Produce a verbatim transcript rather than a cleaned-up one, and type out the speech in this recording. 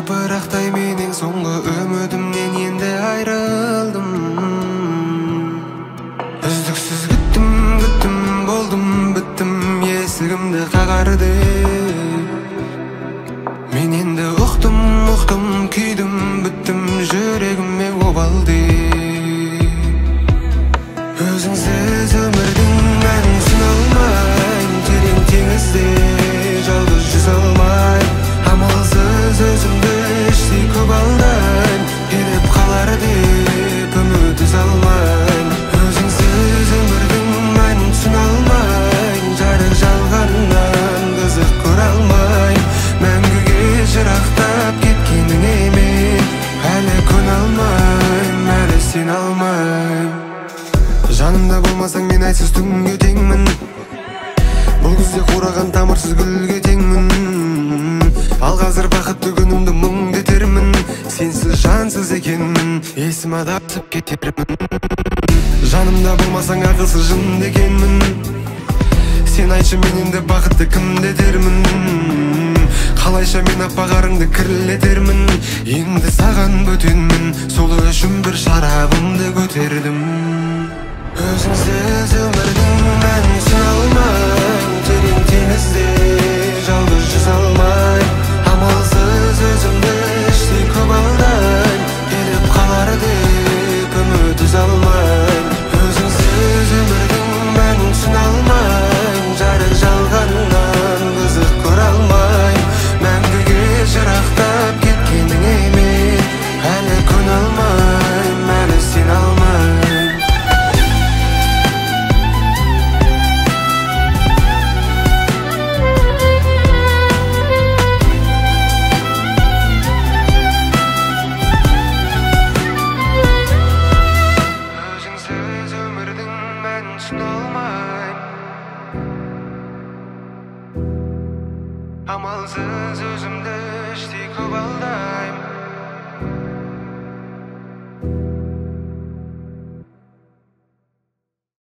жапырақтай менің соңғы үмітімнен енді айрылдым. Үздіксіз күттім, күттім, болдым, біттім, есігімді қағарды. Мен енді ұқтым, ұқтым, күйдім, біттім, жүрегіме обалды. Өзіңсіз өмірдің мәнін түсіне алмайм, терең теңізде жалғыз жүзе алмайм. Амалсыз өзімді іштей көп алдайм, келіп қалар деп үміт үзе алмайм. Өзіңсіз өмірдің мәнін түсіне алмайм, жарық жалғаннан қызық көре алмайм. Мәңгіге жырақтап кеткеніңе мен әлі көне алмайм, әлі сене алмайм. Жанымда болмасаң мен айсыз түнге теңмін, бұл күзде қураған тамырсыз гүлге теңмін. Ал қазір бақытты күнімді мұңды етермін, сенсіз жансыз екенмін, есім адасып кетермін. Жанымда болмасаң ақылсыз жынды екенмін, сен айтшы мен енді бақытты кімді етермін. Қалайша мен аппақ-арыңды кірлетермін, енді саған бөтенмін, сол үшін бір шарабымды көтердім. Өзіңсіз өмірдің мәнін түсіне алмайм, терең теңізде жалғыз жүзе алмайм. Амалсыз өзімді іштей көп алдайм, келіп қалар деп үміт үзе алмайм. Өзіңсіз өмірдің мәнін түсіне алмайм, жарық жалғаннан қызық көре алмайм. Мәңгіге жырақтап кеткеніңе мен әлі көне алмайм, әлі сене алмайм. Амалсыз өзімді іштей көп алдайм.